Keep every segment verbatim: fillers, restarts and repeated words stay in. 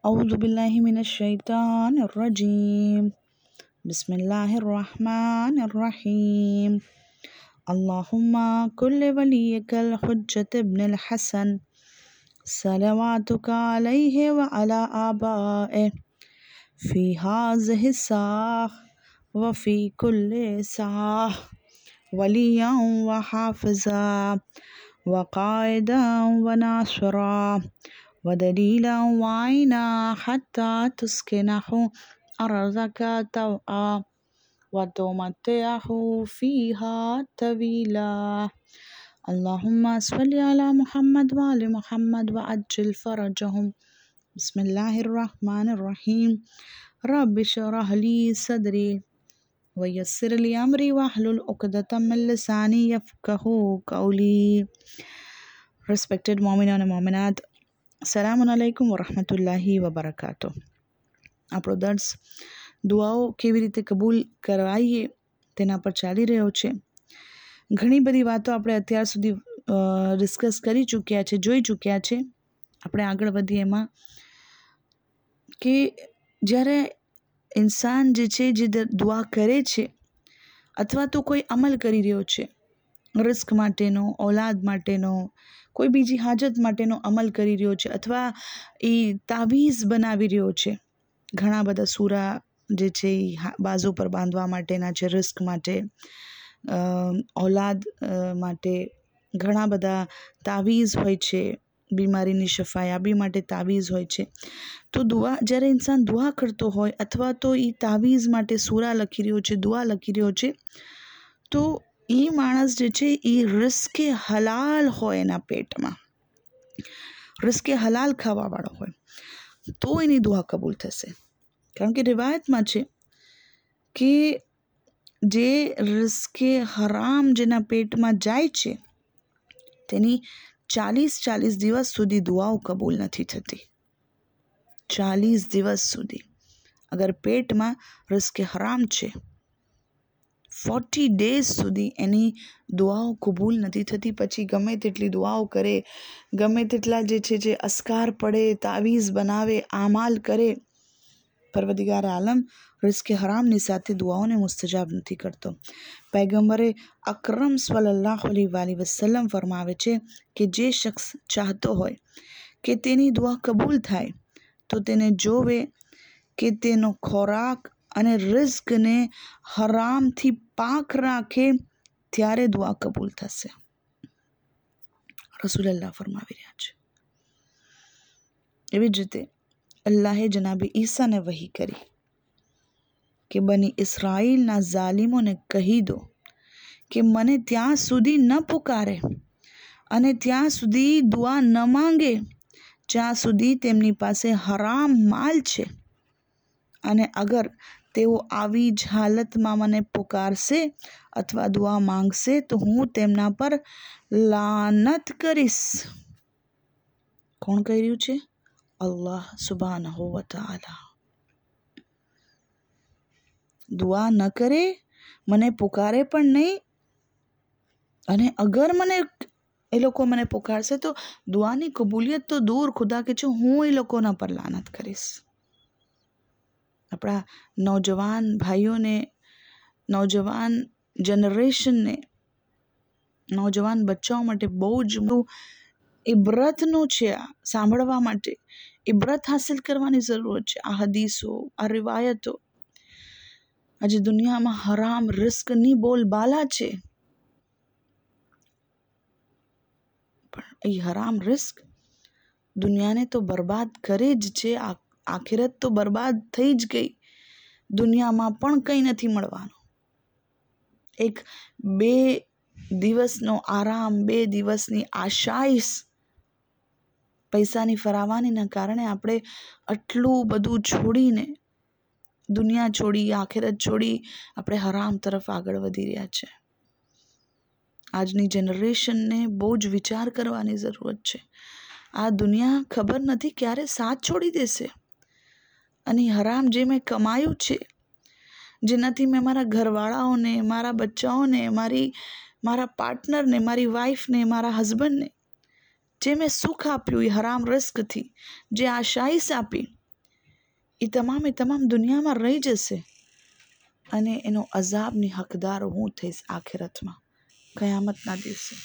أعوذ بالله من الشيطان الرجيم بسم الله الرحمن الرحيم اللهم كل وليك الحجة ابن الحسن صلواتك عليه وعلى آبائه في هذه الساعة وفي كل ساعة وليا وحافظا وقائدا وناصرا ودليلا وعينا حتى تسكنه أرضك طوعا وتمتعه فيها طويلا اللهم صل على محمد وآل محمد وعجل فرجهم بسم الله الرحمن الرحيم رب اشرح لي صدري ويسر لي أمري واحلل عقدة من لساني يفقه قولي. Respected Mu'min and Mu'minat, Assalamu alaikum wa rahmatullahi wa barakatuh. આપણો દર્સ દુઆઓ કેવી રીતે કબૂલ કરવાઈએ તેના પર ચાલી રહ્યો છે. ઘણી બધી વાતો આપણે અત્યાર સુધી ડિસ્કસ કરી ચૂક્યા છે, જોઈ ચૂક્યા છે. આપણે આગળ વધીએ એમાં કે જ્યારે ઇન્સાન જે છે જે દુઆ કરે છે અથવા તો કોઈ અમલ કરી રહ્યો છે, રિસ્ક માટેનો, ઔલાદ માટેનો, કોઈ બીજી હાજત માટેનો અમલ કરી રહ્યો છે અથવા એ તાવીઝ બનાવી રહ્યો છે, ઘણા બધા સૂરા જે છે એ બાજુ પર બાંધવા માટેના છે, રિસ્ક માટે, ઔલાદ માટે ઘણા બધા તાવીઝ હોય છે, બીમારીની શફાયાબી માટે તાવીઝ હોય છે. તો દુઆ જ્યારે ઇન્સાન દુઆ કરતો હોય અથવા તો એ તાવીઝ માટે સૂરા લખી રહ્યો છે, દુઆ લખી રહ્યો છે, તો એ માણસ જે છે એ રિસ્કે હલાલ હોય, એના પેટમાં રિસ્કે હલાલ ખાવાવાળો હોય તો એની દુઆ કબૂલ થશે. કારણ કે રિવાયતમાં છે કે જે રિસ્કે હરામ જેના પેટમાં જાય છે તેની ચાલીસ ચાલીસ દિવસ સુધી દુઆઓ કબૂલ નથી થતી. ચાલીસ દિવસ સુધી અગર પેટમાં રિસ્કે હરામ છે, ફોર્ટી ડેઝ સુધી એની દુઆઓ કબૂલ નથી થતી. પછી ગમે તેટલી દુઆઓ કરે, ગમે તેટલા જે છે જે અસ્કાર પડે, તાવીઝ બનાવે, આમાલ કરે, પરવદિગાર આલમ રિસ્કે હરામની સાથે દુઆઓને મુસ્તજાબ નથી કરતો. પૈગંબરે અકરમ સલ્લલ્લાહુ અલૈહિ વસલ્લમ ફરમાવે છે કે જે શખ્સ ચાહતો હોય કે તેની દુઆ કબૂલ થાય તો તેને જોવે કે તેનો ખોરાક અને રિઝ્કને હરામથી પાક રાખે, ત્યારે દુઆ કબૂલ થશે. રસૂલલ્લાહ ફરમાવી રહ્યા છે. એવી જ રીતે અલ્લાહે જનાબી ઈસાને વહી કરી કે બની ઇસ્રાઈલના ઝાલિમોને કહી દો કે મને ત્યાં સુધી ન પુકારે અને ત્યાં સુધી દુઆ ન માંગે જ્યાં સુધી તેમની પાસે હરામ માલ છે, અને અગર તેઓ આવી જ હાલતમાં મને પુકારશે અથવા દુઆ માંગશે તો હું તેમના પર લાનત કરીશ. કોણ કહી રહ્યું છે? અલ્લાહ સુબ્હાનહુ વ તઆલા. દુઆ ન કરે, મને પુકારે પણ નહીં, અને અગર મને એ લોકો મને પુકારશે તો દુઆની કબૂલિયત તો દૂર, ખુદા કે છે હું એ લોકોના પર લાનત કરીશ. આપણા નौजवान ભાઈઓને, નौजवान જનરેશનને, નौजवान બચ્ચાઓ માટે બહુ જ ઇબ્રતનું છે. આ સાંભળવા માટે ઇબ્રત હાસિલ કરવાની જરૂરત છે. આ હદીસો, આ રિવાયતો. આજે દુનિયામાં હરામ રિસ્કની બોલબાલા છે, પણ એ હરામ રિસ્ક દુનિયાને તો બરબાદ કરે જ છે. આખિરત તો બરબાદ થઈ જ ગઈ. દુનિયામાં પણ કંઈ નથી મળવાનું. એક બે દિવસનો આરામ, બે દિવસની આશાઈશ, પૈસાની ફરાવાનીના કારણે આપણે આટલું બધું છોડીને, દુનિયા છોડી, આખિરત છોડી, આપણે હરામ તરફ આગળ વધી રહ્યા છે. આજની જનરેશનને બહુ જ વિચાર કરવાની જરૂરત છે. આ દુનિયા ખબર નથી ક્યારે સાથ છોડી દેશે, અને હરામ જે મેં કમાયું છે, જેનાથી મેં મારા ઘરવાળાઓને, મારા બચ્ચાઓને, મારી મારા પાર્ટનરને, મારી વાઈફને, મારા હસબન્ડને જે મેં સુખ આપ્યું, એ હરામ રિસ્કથી જે આશાઈશ આપી, એ તમામે તમામ દુનિયામાં રહી જશે અને એનો અઝાબની હકદાર હું થઈશ આખિરતમાં, કયામતના દિવસે.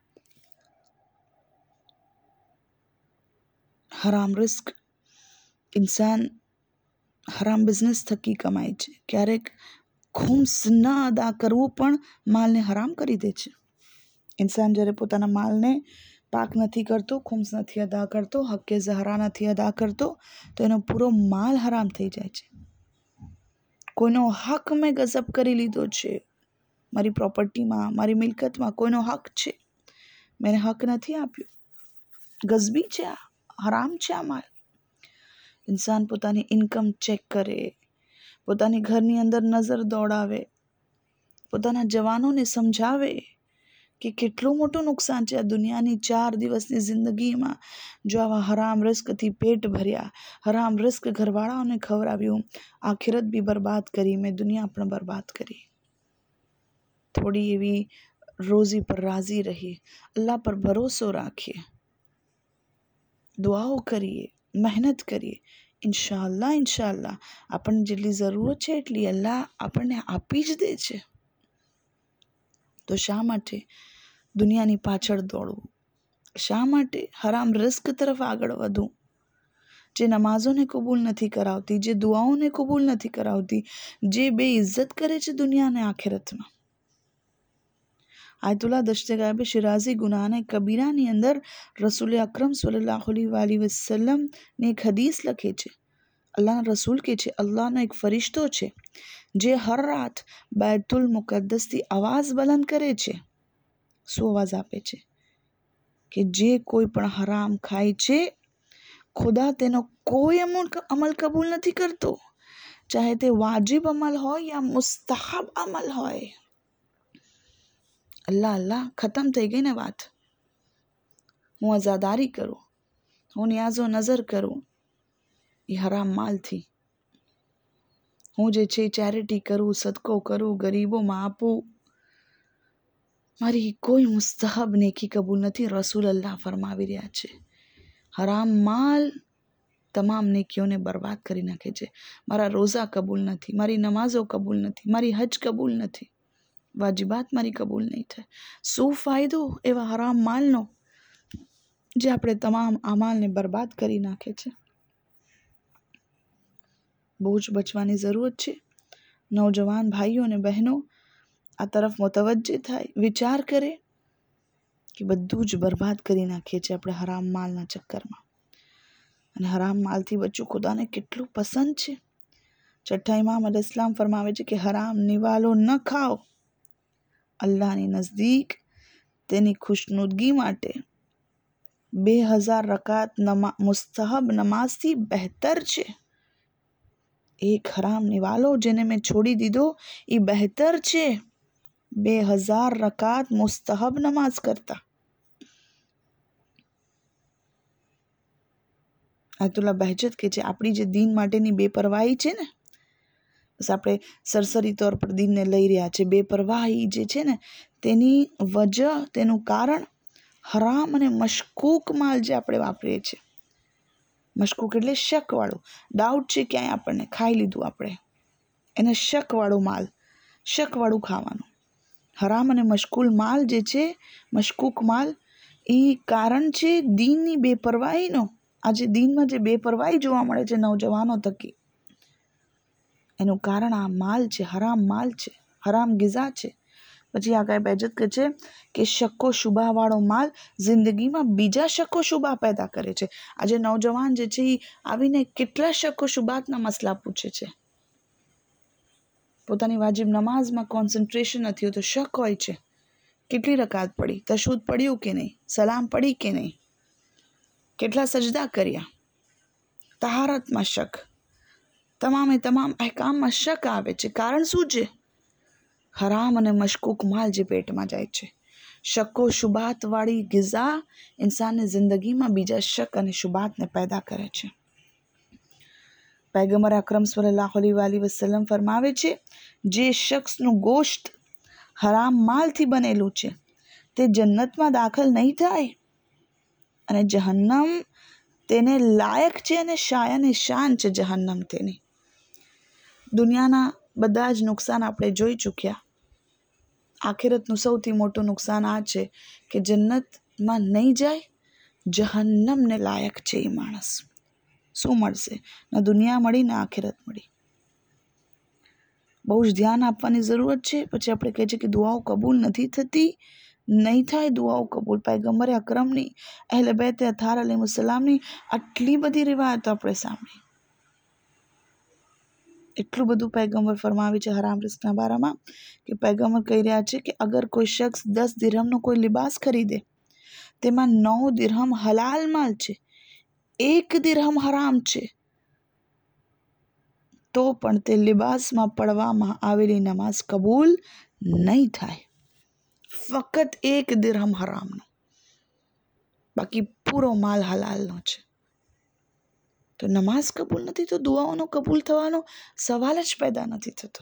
હરામ રિસ્ક ઇન્સાન હરામ બિઝનેસ થકી કમાય છે. ક્યારેક ખુમ્સ ન અદા કરવું પણ માલને હરામ કરી દે છે. ઇન્સાન જ્યારે પોતાના માલને પાક નથી કરતો, ખુમ્સ નથી અદા કરતો, હક્કે ઝહરા નથી અદા કરતો, તો એનો પૂરો માલ હરામ થઈ જાય છે. કોઈનો હક મેં ગઝબ કરી લીધો છે, મારી પ્રોપર્ટીમાં, મારી મિલકતમાં કોઈનો હક છે, મેં હક નથી આપ્યો, ગઝબી છે, આ હરામ છે આ માલ. ઇન્સાન પોતાની ઇન્કમ ચેક કરે, પોતાની ઘરની અંદર નજર દોડાવે, પોતાના જવાનોને સમજાવે કે કેટલું મોટું નુકસાન છે આ દુનિયાની ચાર દિવસની જિંદગીમાં. જો આવા હરામ રિસ્કથી પેટ ભર્યા, હરામ રિસ્ક ઘરવાળાઓને ખવડાવ્યું, આખિરત બી બરબાદ કરી, મેં દુનિયા પણ બરબાદ કરી. થોડી એવી રોઝી પર રાજી રહીએ, અલ્લાહ પર ભરોસો રાખીએ, દુઆઓ કરીએ, મહેનત કરીએ. ઇન્શાઅલ્લાહ ઇન્શાઅલ્લાહ આપણને જેટલી જરૂરત છે એટલી અલ્લાહ આપણને આપી જ દે છે. તો શા માટે દુનિયાની પાછળ દોડવું? શા માટે હરામ રિસ્ક તરફ આગળ વધવું? જે નમાઝોને કબૂલ નથી કરાવતી, જે દુઆઓને કબૂલ નથી કરાવતી, જે બે ઇજ્જત કરે છે દુનિયાને આખિરતમાં. આયતુલ્લાહ દસ્તગાયબ શિરાઝી ગુનાહને કબીરાની અંદર રસૂલ અકરમ સલ્લલ્લાહુ અલૈહિ વસલ્લમ ને એક હદીસ લખે છે. અલ્લાહના રસૂલ કે છે, અલ્લાહનો એક ફરિશ્તો છે જે હર રાત બેતુલ મુકદ્દસથી અવાજ બુલંદ કરે છે. શું અવાજ આપે છે? કે જે કોઈ પણ હરામ ખાય છે, ખુદા તેનો કોઈ અમલ કબૂલ નથી કરતો, ચાહે તે વાજિબ અમલ હોય યા મુસ્તહબ અમલ હોય. અલ્લાહ અલ્લાહ ખતમ થઈ ગઈ ને વાત. હું અઝાદારી કરું, હું નિયાઝો નઝર કરું એ હરામ માલથી. હું જે છે ચેરિટી કરું, સદકો કરું, ગરીબોમાં આપું, મારી કોઈ મુસ્તહબ નેકી કબૂલ નથી. રસૂલ અલ્લાહ ફરમાવી રહ્યા છે, હરામ માલ તમામ નેકીઓને બરબાદ કરી નાખે છે. મારા રોઝા કબૂલ નથી, મારી નમાઝો કબૂલ નથી, મારી હજ કબૂલ નથી, વાજિબાત મારી કબૂલ નહીં થાય. શું ફાયદો એવા હરામ માલનો જે આપણે તમામ અમાલને બરબાદ કરી નાખે છે? બહુ જ બચવાની જરૂરત છે. નૌજવાન ભાઈઓ અને બહેનો આ તરફ મુતવજ્જે થાય, વિચાર કરે કે બધું જ બરબાદ કરી નાખીએ છીએ આપણે હરામ માલના ચક્કરમાં. અને હરામ માલથી બચવું ખુદાને કેટલું પસંદ છે. છઠ્ઠા ઇમામ અલ ઇસ્લામ ફરમાવે છે કે હરામ નિવાલો ન ખાઓ, અલ્લાહની નજદીક તેની ખુશનુદગી માટે બે હજાર રકાત નમા મુસ્તહબ નમાઝથી બહેતર છે. એક હરામ નિવાલો જેને મેં છોડી દીધો એ બહેતર છે બે હજાર રકાત મુસ્તહબ નમાઝ કરતા. આયતુલ્લાહ બહેજત કે છે આપણી જે દીન માટેની બેપરવાહી છે ને, બસ આપણે સરસરી તौर પર દીનને લઈ રહ્યા છે. બેપરવાહી જે છે ને તેની વજહ, તેનું કારણ હરામ અને મશકૂક માલ જે આપણે વાપરીએ છીએ. મશકૂક એટલે શકવાળું, ડાઉટ છે ક્યાંય આપણને, ખાઈ લીધું આપણે, એને શકવાળું માલ, શકવાળું ખાવાનું. હરામ અને મશકૂલ માલ જે છે, મશકૂક માલ, એ કારણ છે દીનની બેપરવાહીનો. આજે દીનમાં જે બેપરવાહી જોવા મળે છે નૌજવાનો થકી, એનું કારણ આ માલ છે, હરામ માલ છે, હરામ ગિઝા છે. પછી આગળ બેજત કે છે કે શક્કો શુબાવાળો માલ જિંદગીમાં બીજા શક્કો શુબા પેદા કરે છે. આજે નૌજવાન જે છે એ આવીને કેટલા શક્કો શુબાતના મસલા પૂછે છે. પોતાની વાજિબ નમાઝમાં કોન્સન્ટ્રેશન નથી હોતું, શક હોય છે, કેટલી રકાત પડી, તશહુદ પડ્યું કે નહીં, સલામ પડી કે નહીં, કેટલા સજદા કર્યા, તહારતમાં શક, તમામે તમામ અહેકામમાં શક આવે છે. કારણ શું છે? હરામ અને મશકૂક માલ જે પેટમાં જાય છે. શક્કો શુબાતવાળી ગિઝા ઇન્સાનની જિંદગીમાં બીજા શક અને શુબાતને પેદા કરે છે. પૈગંબર અકરમ સલ્લલ્લાહુ અલૈહિ વસલ્લમ ફરમાવે છે, જે શખ્સનું ગોશ્ત હરામ માલથી બનેલું છે તે જન્નતમાં દાખલ નહીં થાય અને જહન્નમ તેને લાયક છે અને શાયને શાન છે જહન્નમ તેની. દુનિયાના બધા જ નુકસાન આપણે જોઈ ચૂક્યા. આખિરતનું સૌથી મોટું નુકસાન આ છે કે જન્નતમાં નહીં જાય, જહન્નમને લાયક છે એ માણસ. શું મળશે? ના દુનિયા મળી ના આખિરત મળી. બહુ જ ધ્યાન આપવાની જરૂરત છે. પછી આપણે કહીએ છીએ કે દુઆઓ કબૂલ નથી થતી, નહીં થાય દુઆઓ કબૂલ. પૈગંબરે અકરમની, અહેલે બેત અથાર અલૈહિસ્સલામની આટલી બધી રિવાયતો આપણે સાંભળી. એટલું બધું પૈગંબર ફરમાવી છે હરામ રિસ્કના બારામાં કે પૈગંબર કહી રહ્યા છે કે અગર કોઈ શખ્સ દસ દિરહમનો કોઈ લિબાસ ખરીદે, તેમાં નવ દિરહમ હલાલ માલ છે, એક દિરહમ હરામ છે, તો પણ તે લિબાસમાં પડવામાં આવેલી નમાઝ કબૂલ નહીં થાય. ફક્ત એક દિરહમ હરામનો, બાકી પૂરો માલ હલાલનો છે. તો નમાઝ કબૂલ નથી તો દુઆઓનો કબૂલ થવાનો સવાલ જ પેદા નથી થતો.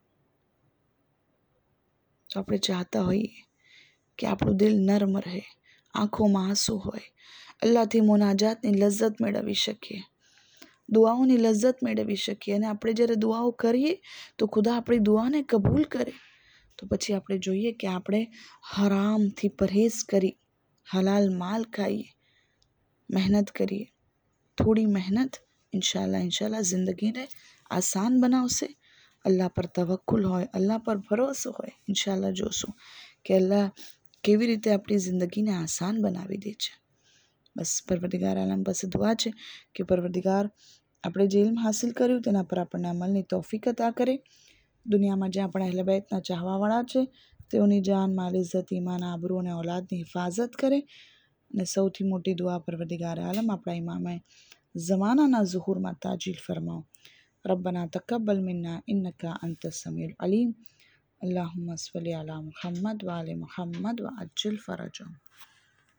તો આપણે ચાહતા હોઈએ કે આપણું દિલ નર્મ રહે, આંખોમાં આંસુ હોય, અલ્લાહથી મુનાજાતની લજ્જત મેળવી શકીએ, દુઆઓની લજ્જત મેળવી શકીએ. અને આપણે જ્યારે દુઆઓ કરીએ તો ખુદા આપણી દુઆને કબૂલ કરે. તો પછી આપણે જોઈએ કે આપણે હરામથી પरहेજ કરી હલાલ માલ ખાઈએ, મહેનત કરીએ. થોડી મહેનત ઇન્શાલ્લાહ ઇન્શાલ્લાહ જિંદગીને આસાન બનાવશે. અલ્લાહ પર તવક્કુલ હોય, અલ્લાહ પર ભરોસો હોય, ઇન્શાલ્લાહ જોશું કે અલ્લાહ કેવી રીતે આપણી જિંદગીને આસાન બનાવી દે છે. બસ પરવરદિગાર આલમ પાસે દુઆ છે કે પરવરદિગાર આપણે જે ઇલ્મ હાસિલ કર્યું તેના પર આપણને અમલની તૌફીક અતા કરે. દુનિયામાં જ્યાં પણ અહેલે બેતના ચાહવાવાળા છે તેઓની જાન, માલ, ઇઝ્ઝત, ઈમાન, આબરૂ અને ઔલાદની હિફાજત કરે. અને સૌથી મોટી દુઆ પરવરદિગાર આલમ આપણા ઇમામે ઝમાનાના ઝુહુરમાં તાજીલ ફરમાવો. રબ્બના તકબ્બલ મિન્ના ઇન્નકા અંતસ સમીઉલ અલીમ. અલ્લાहुम्मा सल्लि अला मुहम्मद व आले मुहम्मद व अज्जिल फरजहुम.